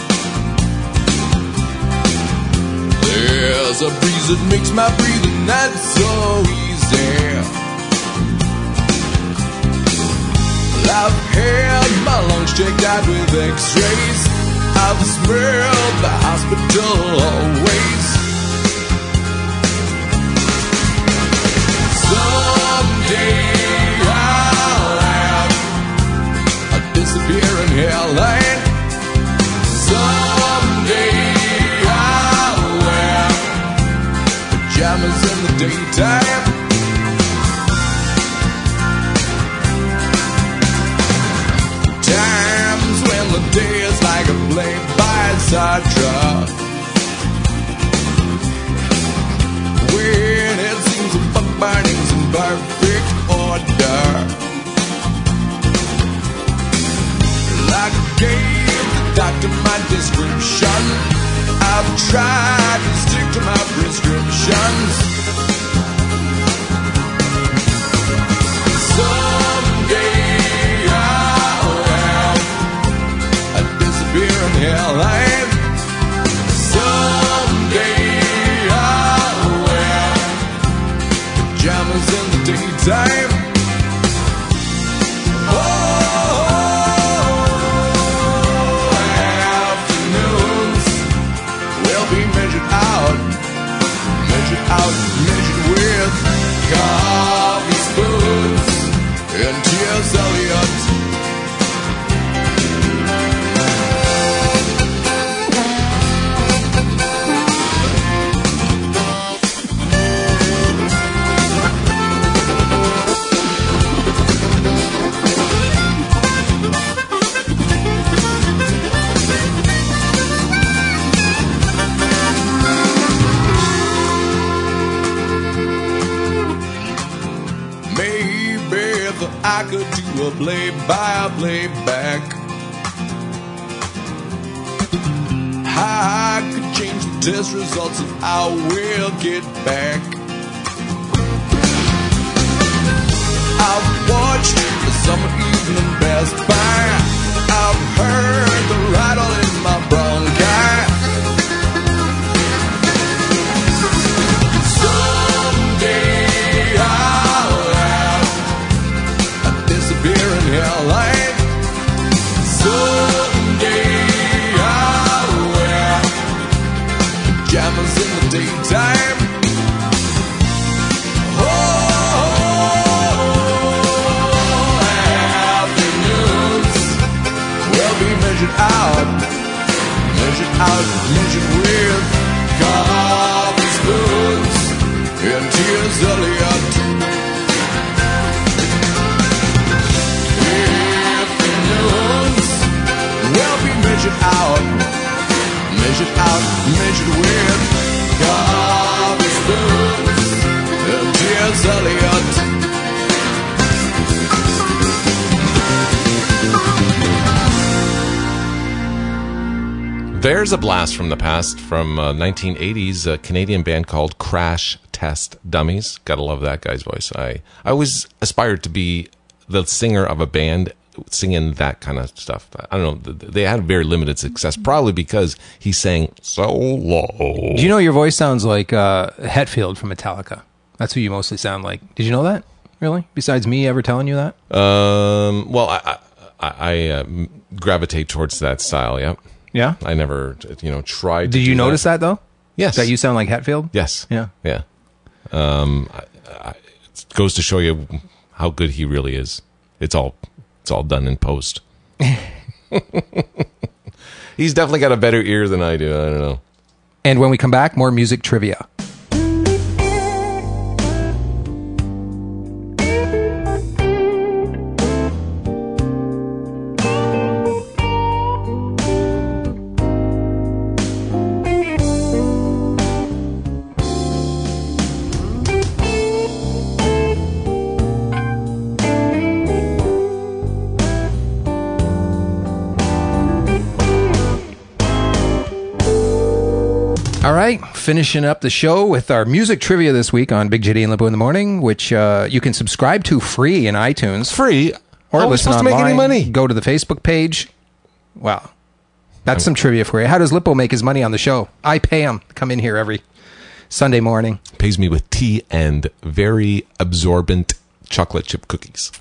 There's a breeze that makes my breathing not so easy. I've had my lungs checked out with x-rays. I've smelled the hospital always. Someday I'll have a disappearing hairline. Someday I'll wear pajamas in the daytime. Times when the day is like a play by Sartre, when it seems order. Like I gave the doctor my description, I've tried to stick to my prescriptions. Someday I'll have a disappearing hairline. Someday I'll wear pajamas in the daytime. Oh, afternoons will be measured out, measured out, measured with coffee spoons and T S Eliot. I could do a play-by-play back. I could change the test results and I will get back. I've watched the summer evening pass by. I've heard the rattle in my bronchi. Someday I'll have a disappearing hairline. Someday I'll wear pajamas in the daytime. Oh, afternoons will be measured out, measured out, measured with coffee spoons and T S Eliot. Measured out, measured out, measured with coffee spoons and T S Eliot. There's a blast from the past from uh, nineteen eighties, a Canadian band called Crash Test Dummies. Gotta love that guy's voice. I, I always aspired to be the singer of a band singing that kind of stuff. I don't know. They had very limited success, probably because he sang so low. Do you know your voice sounds like uh, Hetfield from Metallica? That's who you mostly sound like. Did you know that? Really? Besides me ever telling you that? Um. Well, I I, I uh, gravitate towards that style. Yeah. Yeah. I never, you know, tried. Did to you do notice that. that though? Yes. That you sound like Hetfield? Yes. Yeah. Yeah. Um. I, I, it goes to show you how good he really is. It's all. It's all done in post. He's definitely got a better ear than I do. I don't know. And when we come back, more music trivia. All right, finishing up the show with our music trivia this week on Big J D and Lippo in the Morning, which uh, you can subscribe to free in iTunes. Free? Or How are we listen supposed to online. make any money? Go to the Facebook page. Wow. That's some trivia for you. How does Lippo make his money on the show? I pay him to come in here every Sunday morning. Pays me with tea and very absorbent chocolate chip cookies.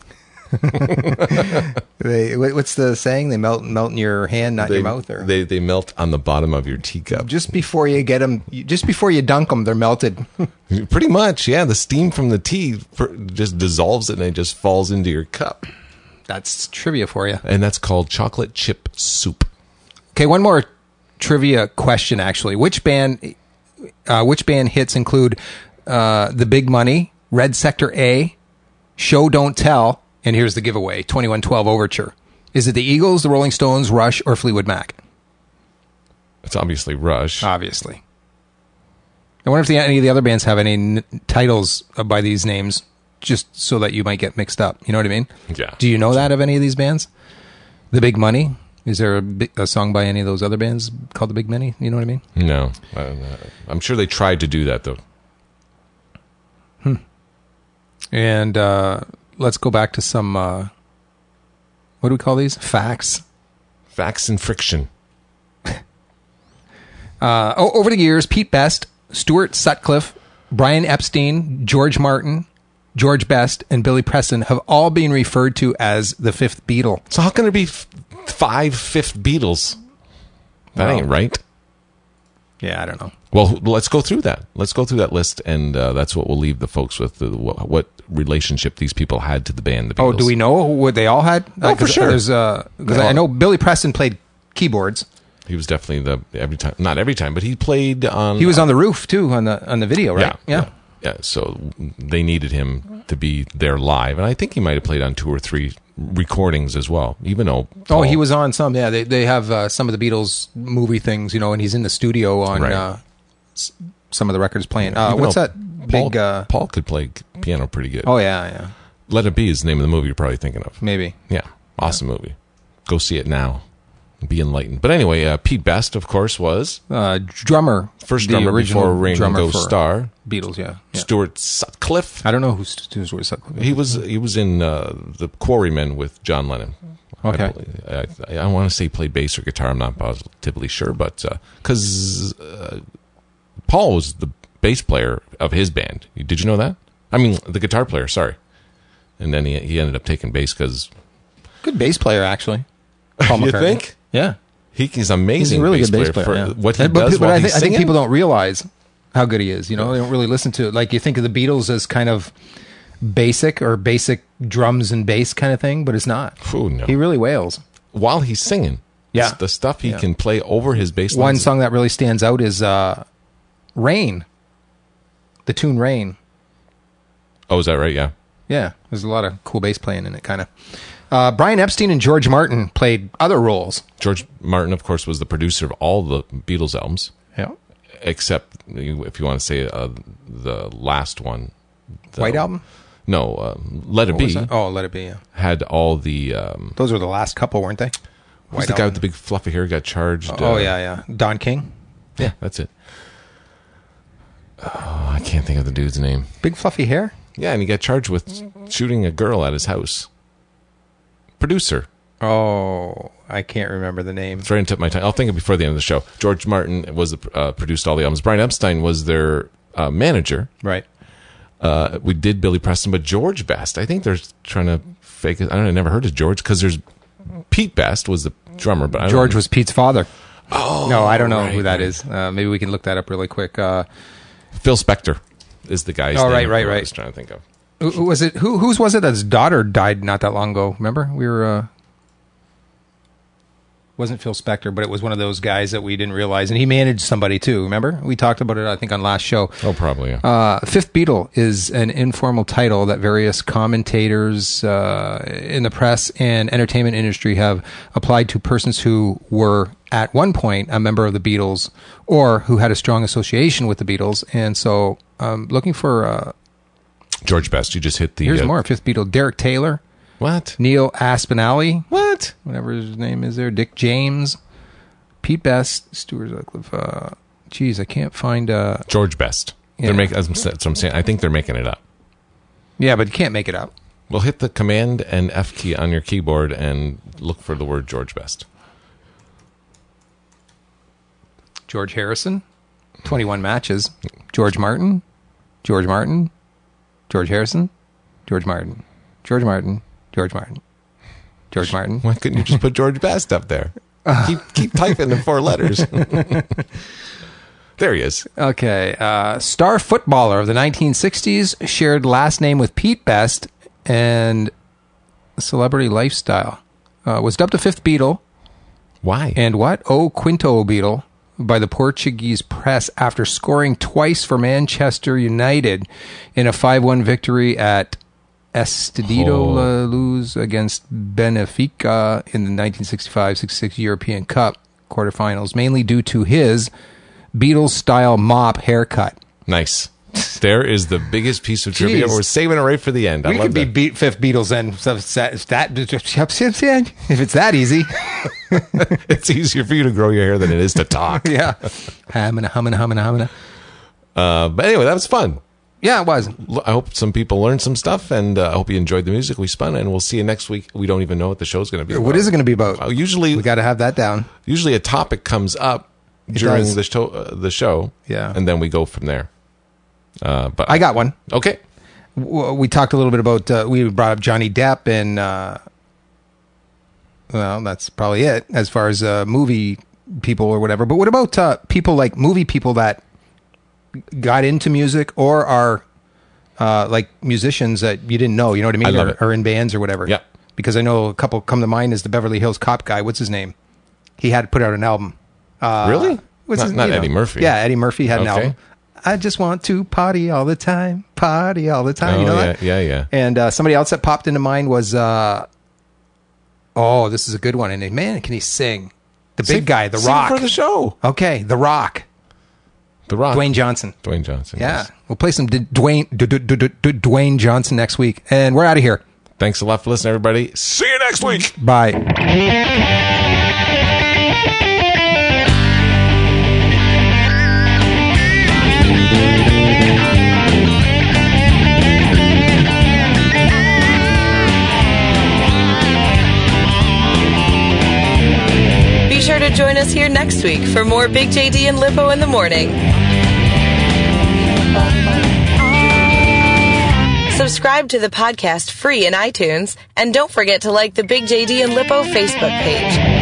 They, what's the saying? They melt melt in your hand, not They, your mouth. Or they they melt on the bottom of your teacup. just before you get them, just before you dunk them, they're melted. Pretty much, yeah. The steam from the tea per- just dissolves it and it just falls into your cup. That's trivia for you. And that's called chocolate chip soup. Okay, one more trivia question. Actually, which band, uh, which band hits include uh, The Big Money, Red Sector A, Show Don't Tell, and here's the giveaway: twenty-one twelve Overture. Is it the Eagles, the Rolling Stones, Rush, or Fleetwood Mac? It's obviously Rush. Obviously. I wonder if the, any of the other bands have any n- titles by these names. just so that you might get mixed up. You know what I mean? Yeah. Do you know that of any of these bands? The Big Money? Is there a, big, a song by any of those other bands called The Big Money? You know what I mean? No. I, I'm sure they tried to do that, though. Hmm. And uh, let's go back to some, uh, what do we call these? Facts. Facts and friction. uh, oh, over the years, Pete Best, Stuart Sutcliffe, Brian Epstein, George Martin, George Best, and Billy Preston have all been referred to as the fifth Beatle. So how can there be f- five fifth Beatles? That Well, ain't right. Yeah, I don't know. Well, let's go through that. Let's go through that list, and uh, that's what we'll leave the folks with, the, what, what relationship these people had to the band, the Beatles. Oh, do we know what they all had? Oh, for sure. Because uh, I know Billy Preston played keyboards. He was definitely the, every time, not every time, but he played on... He was on the roof, too, on the on the video, right? Yeah, yeah. Yeah, so they needed him to be there live, and I think he might have played on two or three recordings as well, even though... Paul, Oh, he was on some, yeah. They they have uh, some of the Beatles movie things, you know, and he's in the studio on Right. uh, s- some of the records playing. Uh, even what's though that Paul, big... Uh, Paul could play piano pretty good. oh, yeah, yeah. Let It Be is the name of the movie you're probably thinking of. Maybe. Yeah, awesome movie. Go see it now. Be enlightened. But anyway, uh, Pete Best, of course, was Uh, drummer. first the drummer original before Ringo drummer for Starr. Beatles, yeah. yeah. Stuart Sutcliffe. I don't know who's Stuart Sutcliffe. He was he was in uh, the Quarrymen with John Lennon. Okay. I, believe. I, I want to say he played bass or guitar. I'm not positively sure, but because uh, uh, Paul was the bass player of his band. Did you know that? I mean, the guitar player. Sorry. And then he he ended up taking bass because Good bass player, actually. Paul you McCartney. think Yeah. he, he's amazing. He's a really bass good bass player, player. for yeah. what he And- but, does but while I, he's think, I think singing. people don't realize how good he is. You know, they don't really listen to it. Like, you think of the Beatles as kind of basic or basic drums and bass kind of thing, but it's not. Ooh, no. He really wails. While he's singing. Yeah. The stuff he Yeah. can play over his bass One lines. song that really stands out is uh, Rain. The tune Rain. Oh, is that right? Yeah. Yeah, there's a lot of cool bass playing in it, kind of. Uh, Brian Epstein and George Martin played other roles. George Martin, of course, was the producer of all the Beatles albums, Yeah. except if you want to say uh, the last one. The, White Album? No, um, Let It What was Be that? Oh, Let It Be, yeah. had all the... Um, Those were the last couple, weren't they? who's the guy with the big fluffy hair got charged? Oh, uh, yeah, yeah. Don King? Yeah, that's it. Oh, I can't think of the dude's name. Big fluffy hair? Yeah, and he got charged with shooting a girl at his house. Producer. Oh, I can't remember the name. It's right into my time. I'll think of it before the end of the show. George Martin was the, uh, produced all the albums. Brian Epstein was their uh, manager. Right. Uh, we did Billy Preston, but George Best, I think they're trying to fake it. I don't know, I never heard of George because there's Pete Best was the drummer, but I don't George know. was Pete's father. Oh, No, I don't know right, who that right. is. Uh, maybe we can look that up really quick. Uh, Phil Spector is the guy's Oh, name. right, right, who I right. was trying to think of. who, who was it? Who whose was it? That's daughter died not that long ago. Remember, we were. Uh, wasn't Phil Spector, but it was one of those guys that we didn't realize, and he managed somebody too. Remember, we talked about it, I think, on last show. Oh, probably, yeah. Uh, Fifth Beatle is an informal title that various commentators uh, in the press and entertainment industry have applied to persons who were at one point a member of the Beatles or who had a strong association with the Beatles. And so, um, looking for uh, George Best, you just hit the... here's uh, more Fifth Beatle: Derek Taylor, What? Neil Aspinall, What? whatever his name is there, Dick James, Pete Best, Stuart Sutcliffe. Uh, geez, I can't find. Uh, George Best. Yeah. They're making, that's what I'm saying. I think they're making it up. yeah, but you can't make it up. Well, hit the Command and F key on your keyboard and look for the word George Best. George Harrison, twenty-one matches. George Martin, George Martin, George Harrison, George Martin, George Martin, George Martin, George Martin. Why couldn't you just put George Best up there? keep keep typing the four letters. There he is. Okay, uh, star footballer of the nineteen sixties, shared last name with Pete Best, and celebrity lifestyle. Uh, was dubbed a fifth Beatle, Why? and what? O Quinto Beatle, by the Portuguese press after scoring twice for Manchester United in a five one victory at Estadio Oh. La Luz against Benfica in the nineteen sixty-five sixty-six European Cup quarterfinals, mainly due to his Beatles-style mop haircut. Nice. There is the biggest piece of trivia. Jeez. We're saving it right for the end. I We love could be that. beat fifth Beatles then. So if it's that, if it's that easy. It's easier for you to grow your hair than it is to talk. Yeah. Humming, humming, humming, humming. Uh, but anyway, that was fun. Yeah, it was. L- I hope some people learned some stuff, and uh, I hope you enjoyed the music we spun. And we'll see you next week. We don't even know what the show's going to be. What about. is it going to be about? Uh, usually, We got to have that down. usually a topic comes up during does. the show. Uh, the show, Yeah. and then we go from there. Uh, but I got one. okay. W- We talked a little bit about, uh, we brought up Johnny Depp and, uh, well, that's probably it as far as uh, movie people or whatever. But what about uh, people like movie people that got into music or are uh, like musicians that you didn't know, you know what I mean? I love or, it. or in bands or whatever. Yep. Because I know a couple come to mind is the Beverly Hills Cop guy. What's his name? He had put out an album. Uh, Really? what's Not- his- not you know. Eddie Murphy. Yeah, Eddie Murphy had an Okay. album. I just want to party all the time, party all the time. Oh, you know yeah, that? yeah, yeah. And uh, somebody else that popped into mind was, uh, oh, this is a good one. And man, can he sing? The big Sing- guy, The sing Rock. for the show. Okay, The Rock, The Rock. Dwayne Johnson. Dwayne Johnson. Yeah, yes. we'll play some D- Dwayne D- D- D- D- Dwayne Johnson next week, and we're out of here. Thanks a lot for listening, everybody. See you next week. Bye. Be sure to join us here next week for more Big J D and Lippo in the morning. Subscribe to the podcast free in iTunes, and don't forget to like the Big J D and Lippo Facebook page.